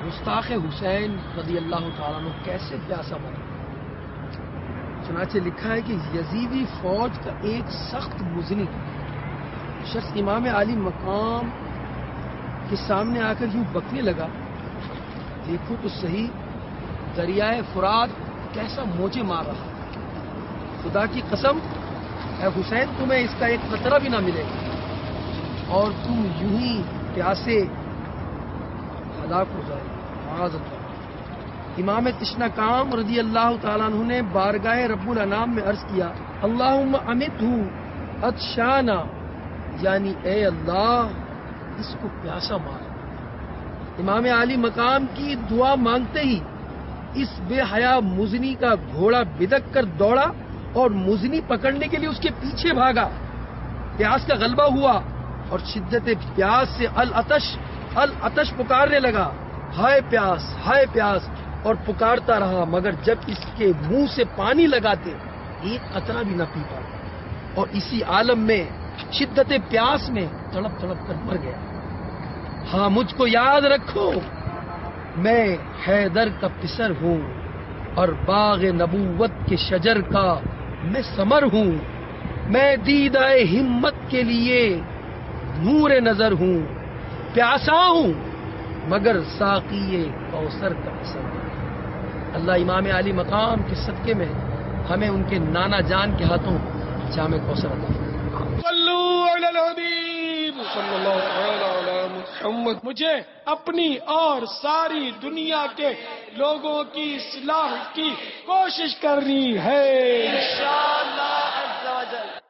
گستاخ حسین رضی اللہ تعالیٰ عنہ کیسے پیاسا مرا؟ چنانچہ لکھا ہے کہ یزیدی فوج کا ایک سخت مزنی شخص امام علی مقام کے سامنے آ کر یوں بکنے لگا، دیکھو تو صحیح دریائے فرات کیسا موجے مار رہا، خدا کی قسم اے حسین تمہیں اس کا ایک قطرہ بھی نہ ملے گا اور تم یوں ہی پیاسے ہلاک ہو جائے معاذ اللہ۔ امام تشنا کام رضی اللہ تعالیٰ عنہ نے بارگاہ رب الانام میں عرض کیا، اللہم امیتہ عطشانا، یعنی اے اللہ اس کو پیاسا مار۔ امام علی مقام کی دعا مانگتے ہی اس بے حیا مزنی کا گھوڑا بدک کر دوڑا اور مزنی پکڑنے کے لیے اس کے پیچھے بھاگا۔ پیاس کا غلبہ ہوا اور شدت پیاس سے العطش پکارنے لگا، ہائے پیاس، اور پکارتا رہا، مگر جب اس کے منہ سے پانی لگاتے ایک قطرہ بھی نہ پی پایا اور اسی عالم میں شدت پیاس میں تڑپ کر مر گیا۔ ہاں مجھ کو یاد رکھو، میں حیدر کا پسر ہوں اور باغ نبوت کے شجر کا میں ثمر ہوں، میں دیدہ ہمت کے لیے نور نظر ہوں، پیاسا ہوں مگر ساقی کوثر کا پسر ہوں۔ اللہ امام علی مقام کے صدقے میں ہمیں ان کے نانا جان کے ہاتھوں جام کوثر عطا فرمائے۔ صلو علی الحبیب صلی اللہ تعالی علی محمد۔ مجھے اپنی اور ساری دنیا کے لوگوں کی اصلاح کی کوشش کرنی ہے انشاءاللہ عز و جل۔